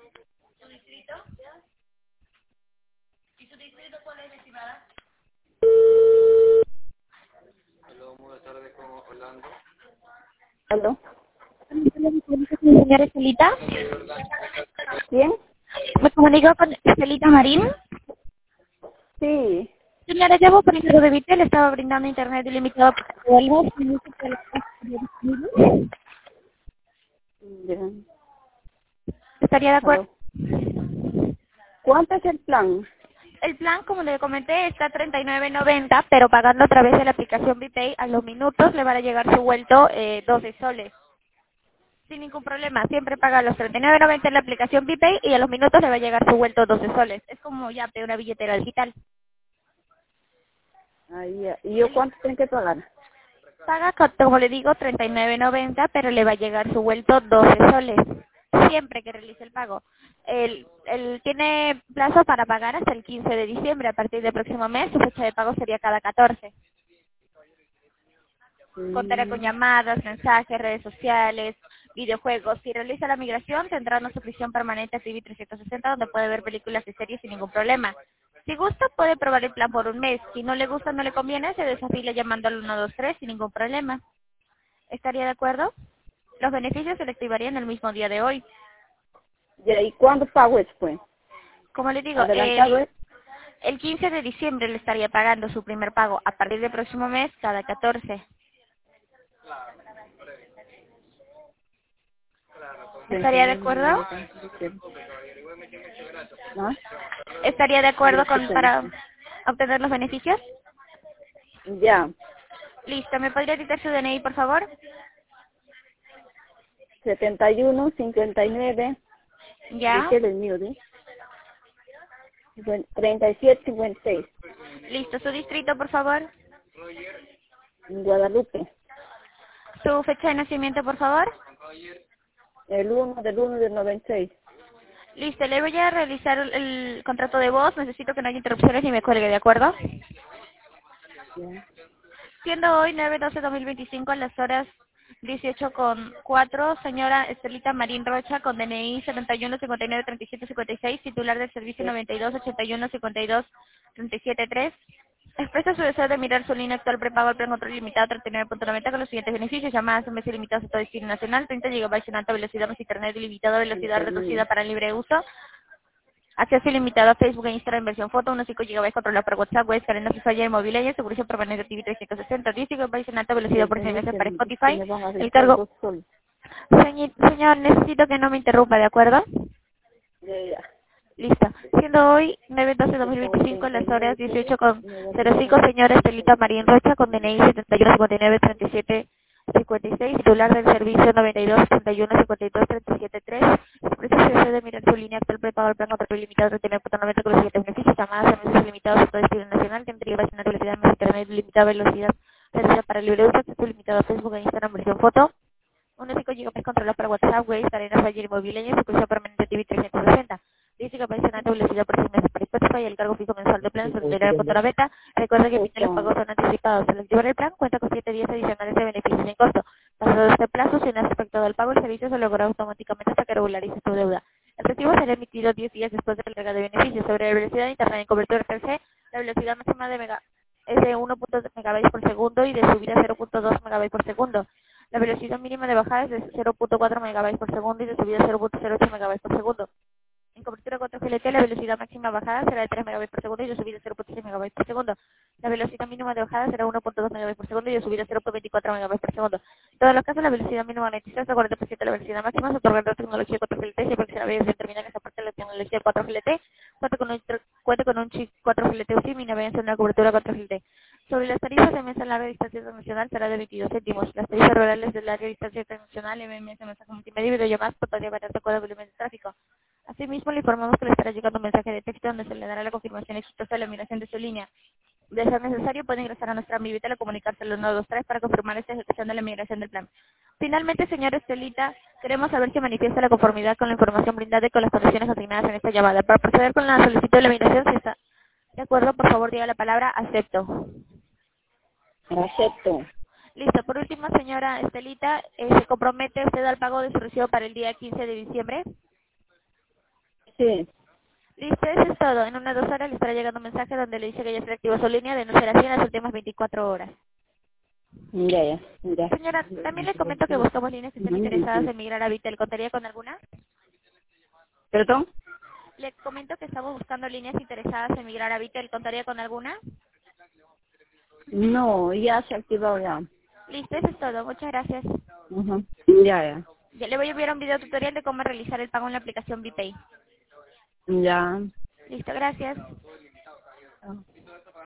Hola, buenas tardes con Orlando. ¿Aló? Señora Estelita, ¿Quién? me comunico con Estelita Marín. Sí. Señora, llamo por el de Vitel, le estaba brindando internet ilimitado para todo el mes. Ya. ¿Estaría de acuerdo? ¿Aló? ¿Cuánto es el plan? El plan, como le comenté, está a 39.90, pero pagando a través de la aplicación VPay, a los minutos le van a llegar su vuelto 12 soles. Sin ningún problema, siempre paga los 39.90 en la aplicación VPay y a los minutos le va a llegar su vuelto 12 soles. Es como ya de una billetera digital. Ahí, ya. ¿Y yo cuánto tengo que pagar? Paga, como le digo, 39.90, pero le va a llegar su vuelto 12 soles, siempre que realice el pago. Tiene plazo para pagar hasta el 15 de diciembre. A partir del próximo mes, su fecha de pago sería cada 14. Contará con llamadas, mensajes, redes sociales, videojuegos. Si realiza la migración, tendrá una suscripción permanente a TV 360, donde puede ver películas y series sin ningún problema. Si gusta, puede probar el plan por un mes. Si no le gusta, no le conviene, se desafila llamando al 123 sin ningún problema. ¿Estaría de acuerdo? Los beneficios se le activarían el mismo día de hoy. Ya, ¿y cuándo pago después? Como le digo, ¿Adelantado es? el 15 de diciembre le estaría pagando su primer pago. A partir del próximo mes, cada 14. ¿Estaría de acuerdo? ¿Ah? ¿Estaría de acuerdo para 10.70. obtener los beneficios? Ya. Listo. ¿Me podría dictar su DNI, por favor? 71, 59. ¿De Ya. qué es el mío? ¿De? 37, 56. Listo. ¿Su distrito, por favor? En Guadalupe. ¿Su fecha de nacimiento, por favor? El 1 del 96. Listo. Le voy a realizar el contrato de voz. Necesito que no haya interrupciones ni me cuelgue, ¿de acuerdo? Ya. Siendo hoy 9/12/2025 a las horas 18:04, señora Estelita Marín Rocha, con DNI 71593756, titular del servicio 92815237.3, expresa su deseo de mirar su línea actual prepago al plan control limitado 39.90 con los siguientes beneficios: llamadas en vez ilimitadas a todo destino nacional, 30 GB en alta velocidad más internet ilimitado a velocidad reducida para libre uso, acceso ilimitado a Facebook e Instagram en versión foto, unos 5 GB controlado por WhatsApp, web, calendar Free Fire, móvil, seguridad permanente TV 360, 10 GB en alta velocidad por SMS para Que Spotify. me van a El rentar cargo, 2 soles. señor, necesito que no me interrumpa, ¿de acuerdo? Ya, ya. Listo. Siendo hoy Yo pago 9/12/2025 a las horas 39 soles. Me va a rentar 18:05, señora Estelita Marín Rocha, con DNI 71593756, titular del servicio 92815237.3, expresa su deseo de mirar su línea actual prepago al plan control ilimitado 39.90 con los siguientes beneficios: llamadas a meses limitados a todo destino nacional, tendría una velocidad más internet limitada velocidad reducida para libre uso, acceso limitado a Facebook e Instagram versión foto, unos 5 GB controlados para WhatsApp, Waze, Arena, Fire Inmobiliaria, suscripción permanente TV 360. 10 GB en alta velocidad por 6 meses para Spotify, el cargo fijo mensual de plan, solidario contra la beta. Recuerda que emite los pagos son anticipados. Al activar el plan, cuenta con 7 días adicionales de beneficios sin costo. Pasado este plazo, si no has efectuado el pago, el servicio se logrará automáticamente hasta que regularice tu deuda. El recibo será emitido 10 días después de la entrega de beneficios. Sobre la velocidad de internet en cobertura 3G, la velocidad máxima de es de 1.2 megabytes por segundo y de subida 0.2 megabytes por segundo. La velocidad mínima de bajada es de 0.4 megabytes por segundo y de subida 0.08 megabytes por segundo. En cobertura 4G LTE, la velocidad máxima bajada será de 3 megabytes por segundo y de subida 0.6 megabytes por segundo. La velocidad mínima de bajada será 1.2 megabytes por segundo y de subida 0.24 megabytes por segundo. En todos los casos, la velocidad mínima garantizada es de 40% de la velocidad máxima, se otorga la tecnología 4G LTE, siempre que se la vez determina que esa parte de la tecnología 4G LTE cuenta con un chip 4G LTE USIM y navegación en una cobertura 4G LTE. Sobre las tarifas de mensaje en larga distancia internacional será de 22 céntimos. Las tarifas rurales de larga distancia internacional, MMS, mensaje multimedia y videollamadas podría variar de acuerdo al volumen de tráfico. Asimismo, le informamos que le estará llegando un mensaje de texto donde se le dará la confirmación exitosa de la migración de su línea. De ser necesario, puede ingresar a nuestra Ambivital o comunicarse al 123 para confirmar esta ejecución de la migración del plan. Finalmente, señora Estelita, queremos saber si manifiesta la conformidad con la información brindada y con las condiciones asignadas en esta llamada. Para proceder con la solicitud de la migración, si está de acuerdo, por favor, diga la palabra acepto. Acepto. Listo. Por último, señora Estelita, ¿se compromete usted al pago de su recibo para el día 15 de diciembre? Sí. Listo, eso es todo. En 1 o 2 horas le estará llegando un mensaje donde le dice que ya se reactivó su línea de denunciación en las últimas 24 horas. Ya. Señora, también le comento que buscamos líneas que estén interesadas en migrar a Vitel. ¿Contaría con alguna? ¿Perdón? Le comento que estamos buscando líneas interesadas en migrar a Vitel. ¿Contaría con alguna? No, ya se ha activado ya. Listo, eso es todo. Muchas gracias. Ujú. Ya. Ya le voy a enviar un video tutorial de cómo realizar el pago en la aplicación VPay. Ya. Listo, gracias. Ya.